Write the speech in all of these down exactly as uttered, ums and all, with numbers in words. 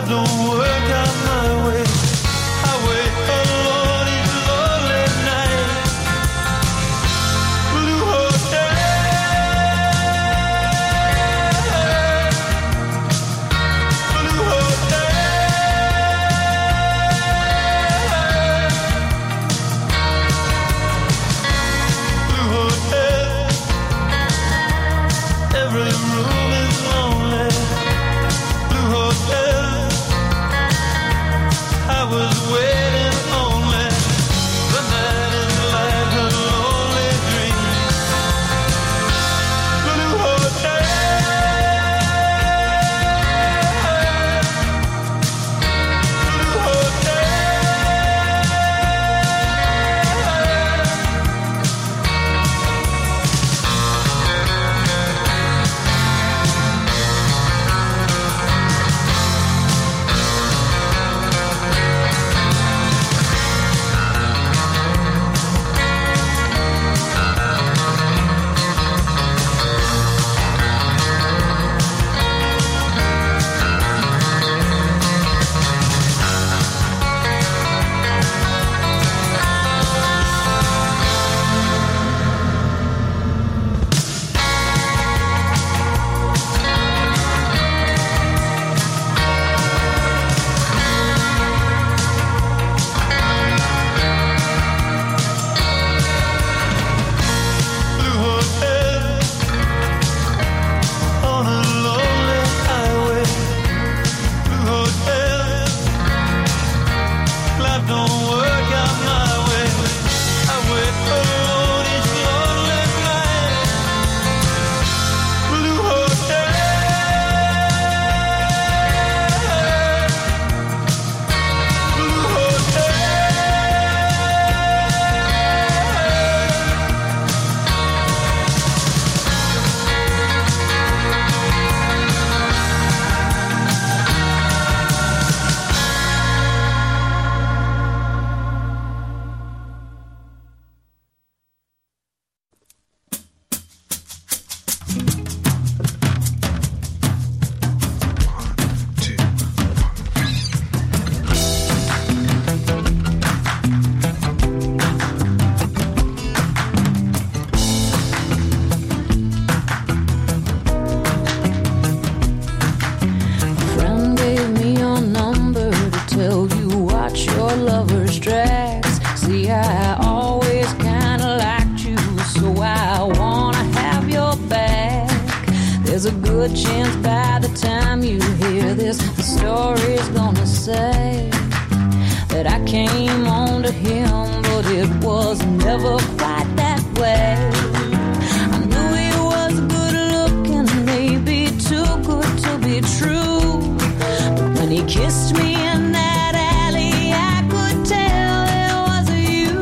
There's a good chance by the time you hear this, the story's gonna say that I came on to him, but it was never quite that way. I knew he was good looking, maybe too good to be true, but when he kissed me in that alley, I could tell it wasn't you.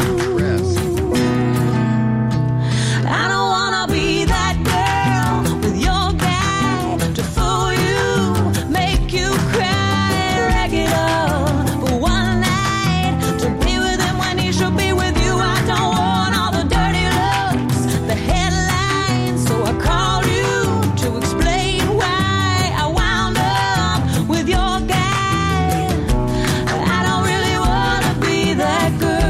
I don't wanna be that girl with your guy to fool you, make you cry regular for one night, to be with him when he should be with you. I don't want all the dirty looks, the headlines, so I called you to explain why I wound up with your guy. I don't really want to be that girl.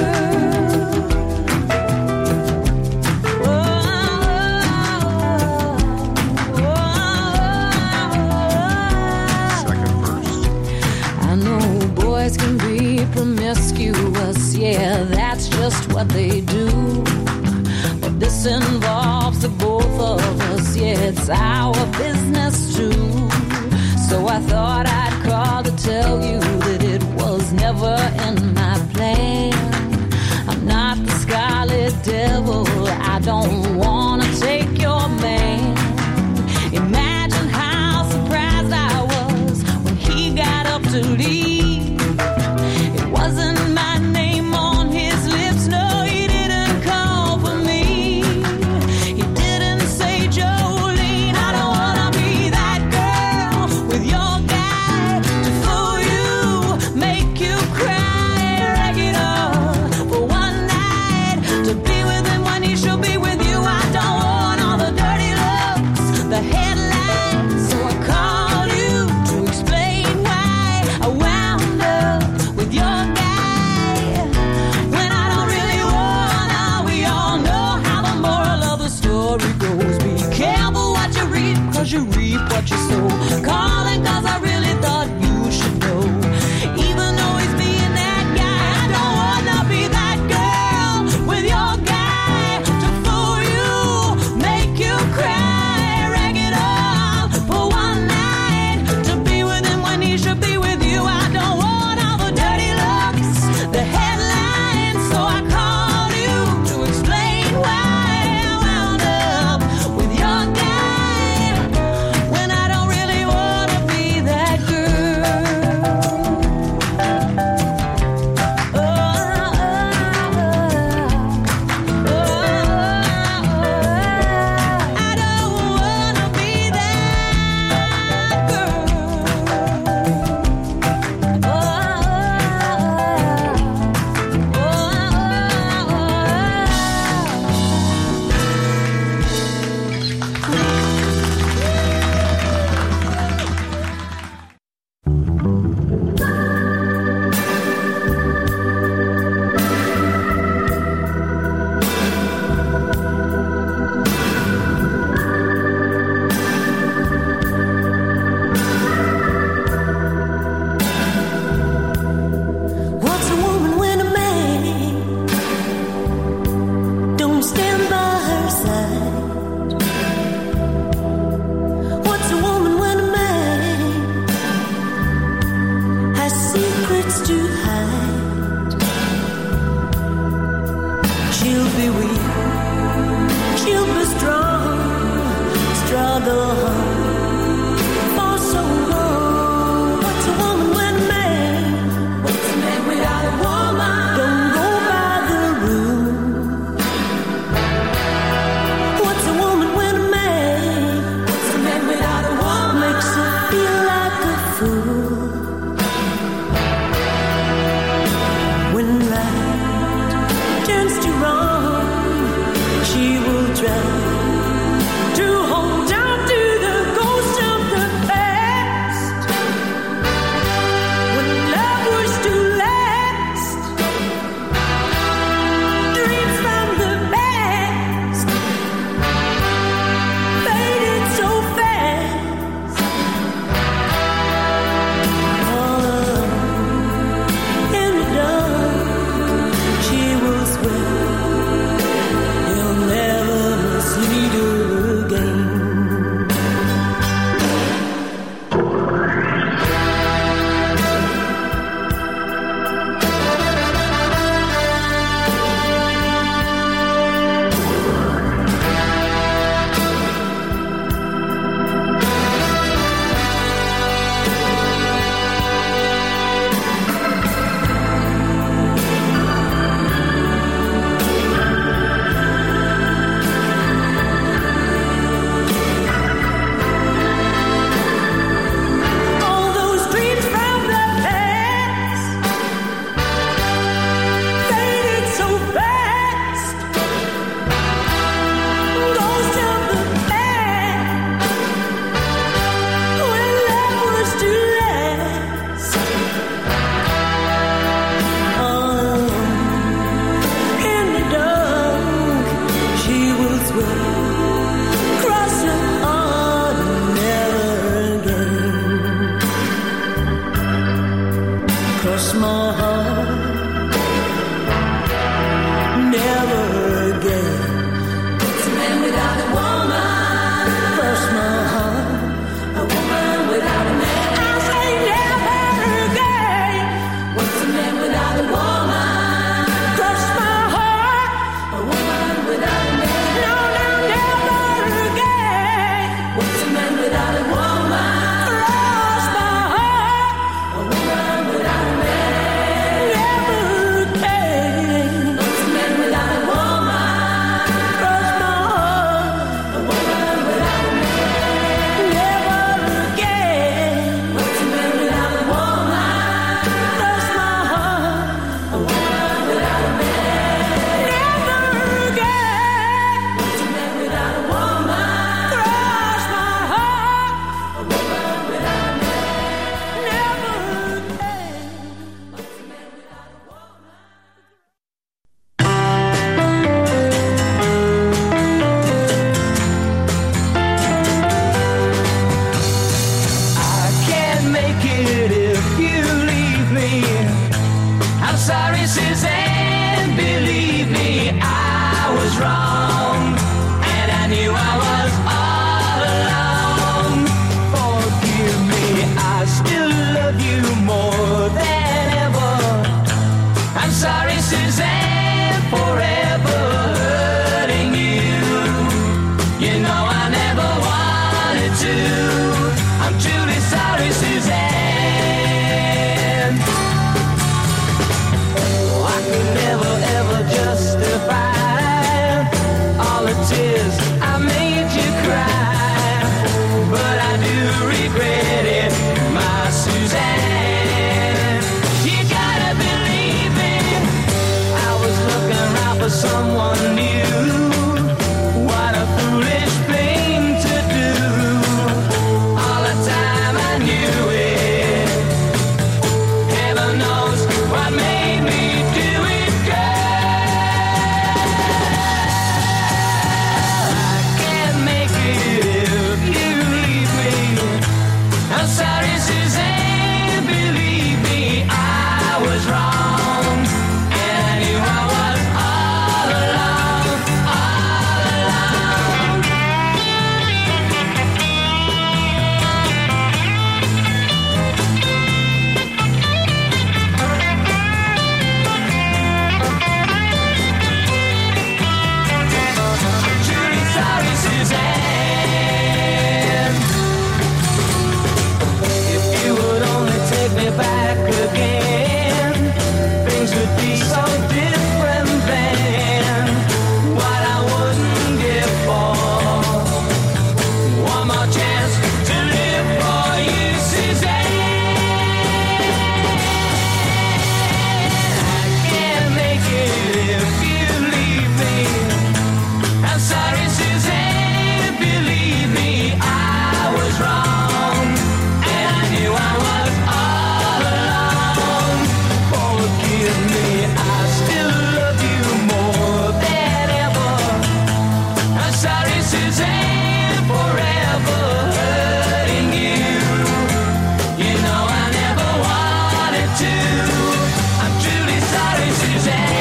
I know boys can be promiscuous, yeah, that's just what they do. But this involves the both of us, yeah, it's our business too. So I thought I'd call to tell you that it was never in my plan. I'm not the scarlet devil, I don't wanna take your man. Imagine how surprised I was when he got up to leave. It wasn't my name on his lips, no, he didn't call for me. He didn't say Jolene. I don't wanna be that girl with your guy to fool you, make you cry regular for one night, to be with him when he should be with you. I don't want all the dirty looks, the headlines, so I called you to explain why cross my heart. Never again. What's a man without a woman? Cross my heart. A woman without a man. I say never again. What's a man without a woman? Cross my heart. A woman without a man. No, no, never again. What's a man without a woman? Cross my heart. A woman without a man. Never again. What's a man without a woman? Cross my heart. A woman without a man. Never again. What's a man without a woman? Cross my heart. A woman without a man. Never again. What's a man without a woman? Cross my heart. A woman without a man. Never again. What's a man without a woman? I can't make it if you leave me. I'm sorry, Suzanne, believe me, I was wrong, and I knew I was all alone. Forgive me, I still love you more than ever. I'm sorry, Suzanne, forever hurting you. You know I never wanted to. I'm truly sorry, Suzanne. Oh, I could never ever justify all the tears I made you cry, but I do regret it, my Suzanne. You gotta believe me, I was looking around for someone new. What a foolish thing to do. All the time I knew it. Heaven knows what made me do it, girl. I can't make it if you leave me. I'm sorry, Suzanne, believe me, I was wrong, and I knew I was all alone, all alone. Truly sorry, Suzanne. If you would only take me back again, things would be so different then. What I wouldn't give for one more chance to live for you, Suzanne. I can't make it if you leave me. I'm sorry, Suzanne, believe me, I was wrong, and I knew I was all alone. Forgive me, I still love you more than ever. I'm sorry, Suzanne, forever hurting you. You know I never wanted to. I'm truly sorry, Suzanne.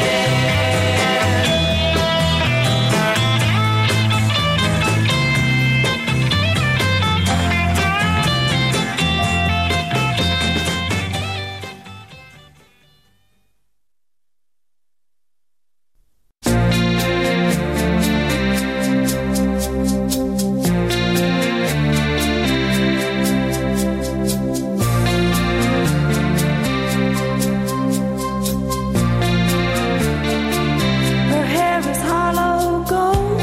Her hair is hollow gold,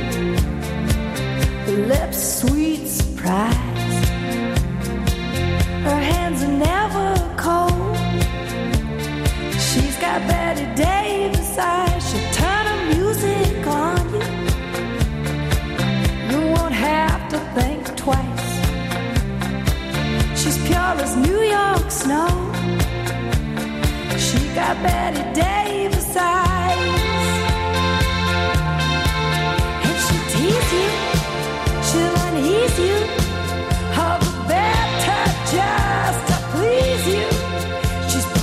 her lips sweet surprise. Her hands are never cold. She's got Betty Davis eyes. She'll turn her music on you. You won't have to think twice. She's pure as New York snow. She got Betty Davis eyes. And she'll tease you, she'll unease you. All the better just to please you. She's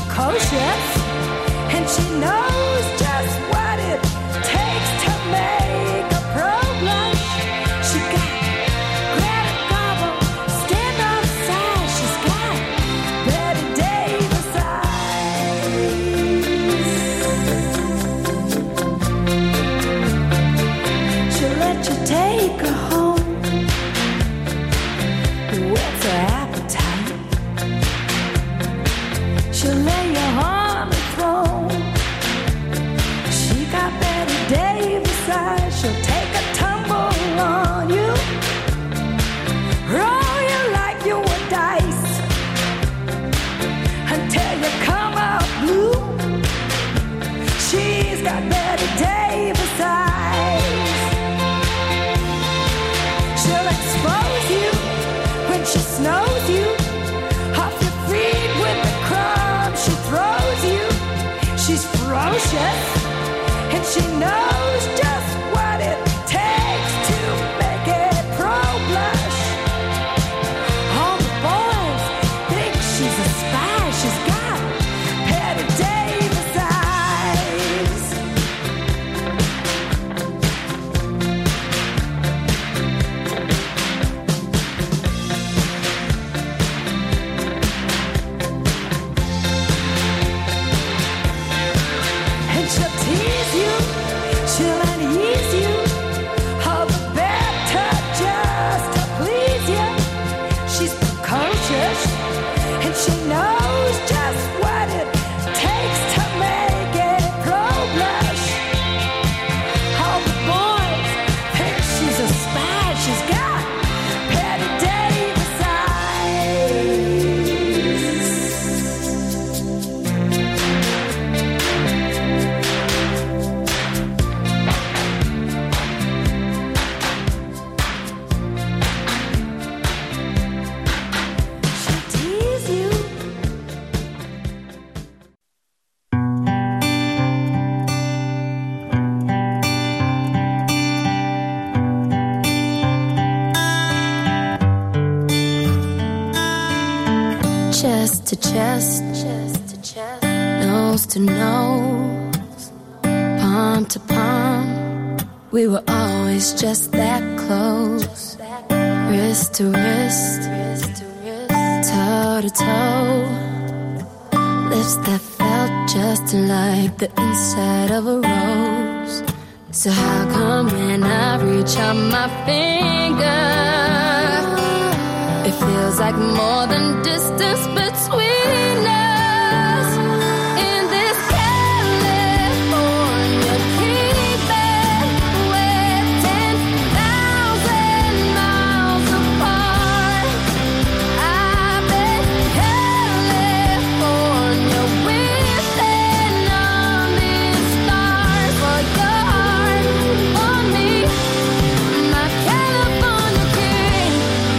Chest to chest, chest to chest, nose to nose, palm to palm. We were always just that close. Wrist to wrist, toe to toe. Lips that felt just like the inside of a rose. So how come when I reach out my finger, it feels like more than distance between us. In this California keeping, we're ten thousand miles apart. I've been California wishing on these stars for your heart, for me, my California king.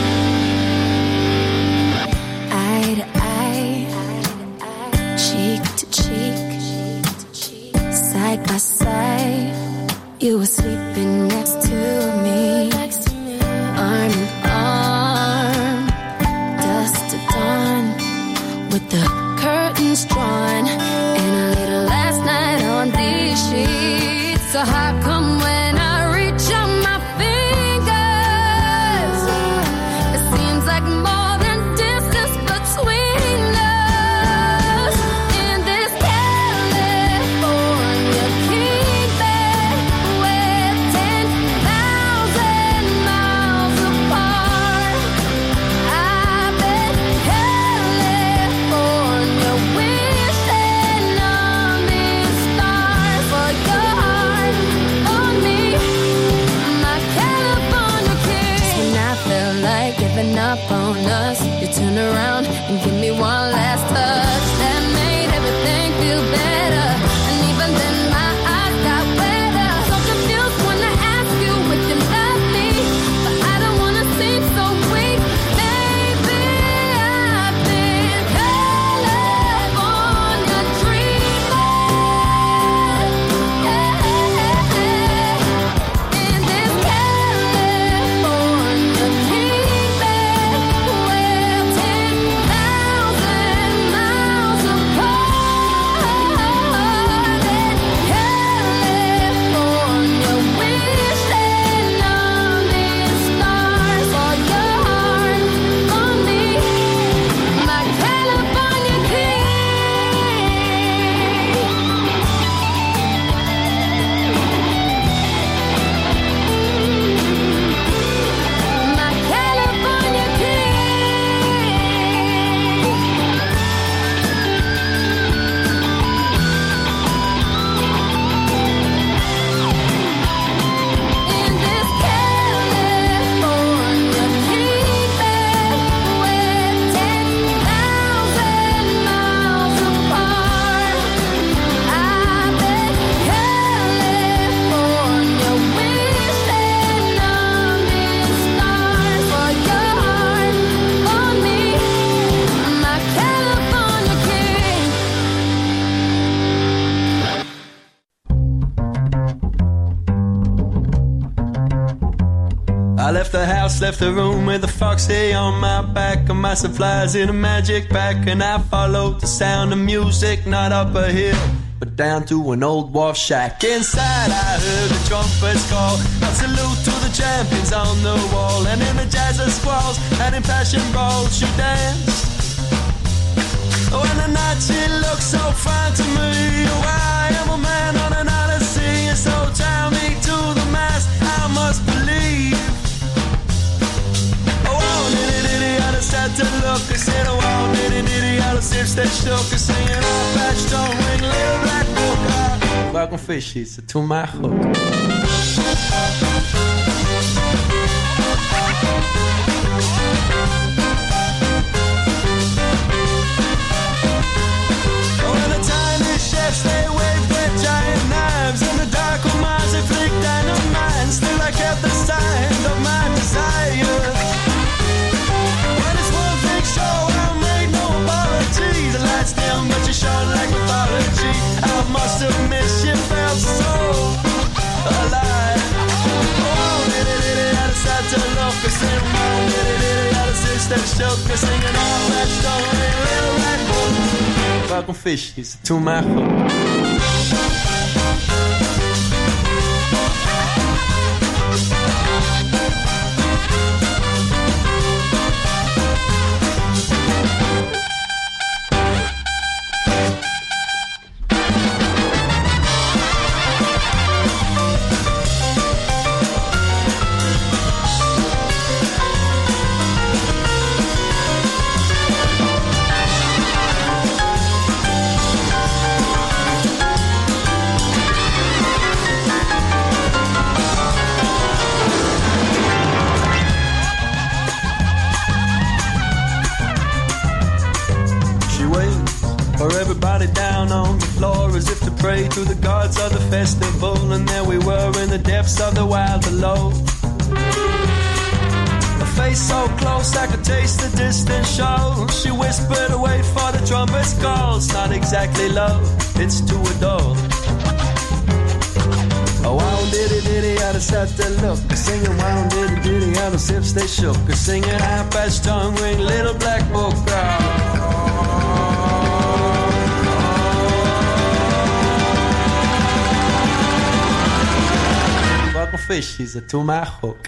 Eye to eye, cheek to cheek, side by side. You were sleeping next to me, arm in arm, dusk to dawn, with the curtains drawn, and a little last night on these sheets. So how come when I reach out my fingers, it seems like more than distance between us. In this California keeping, we're ten thousand miles apart. I've been California house, left the room with a foxy on my back and my supplies in a magic pack. And I followed the sound of music, not up a hill, but down to an old wharf shack. Inside I heard the trumpets call, a salute to the champions on the wall. And in the jazz of squalls and in passion brawls she danced. Oh, and the night she looked so fine to me. Oh, I am a man on an odyssey, and so tie me to the mast, I must believe. Oh, oh, nitty nitty, I just had to look. I said, oh, oh, nitty nitty, I just if they shook. I singing all patch, don't ring, little black book. Ah, welcome fishies to my hook. They waved their giant knives, and the dark ones they flicked dynamite. Still I kept the sign of my desire. When it's one thing show, I made no apology. The lights dim, but you shone like mythology. I must admit she felt so alive. Oh, diddy diddy, I decided to look. I said, oh, diddy diddy, I decided to shook. I singing all that story, little red book. Welcome fishies to my hook. Pray to the gods of the festival, and there we were in the depths of the wild below. A face so close I could taste the distant show. She whispered, wait for the trumpet's call. It's not exactly love, it's to adore. Oh, wow, diddy diddy, I just had to look. Singing wow, diddy diddy, out of sips they shook. Singing high-patched tongue ring, little black book girl. Fishies to my hook.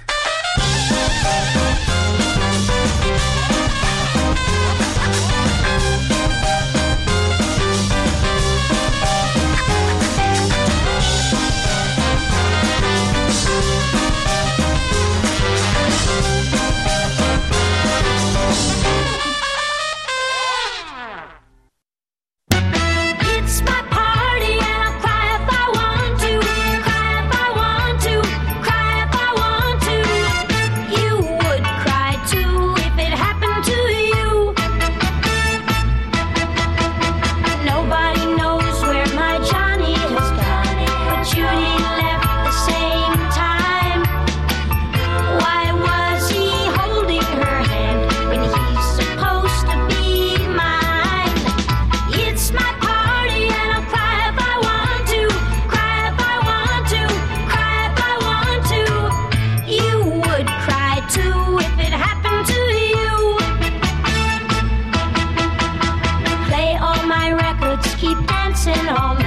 Keep dancing on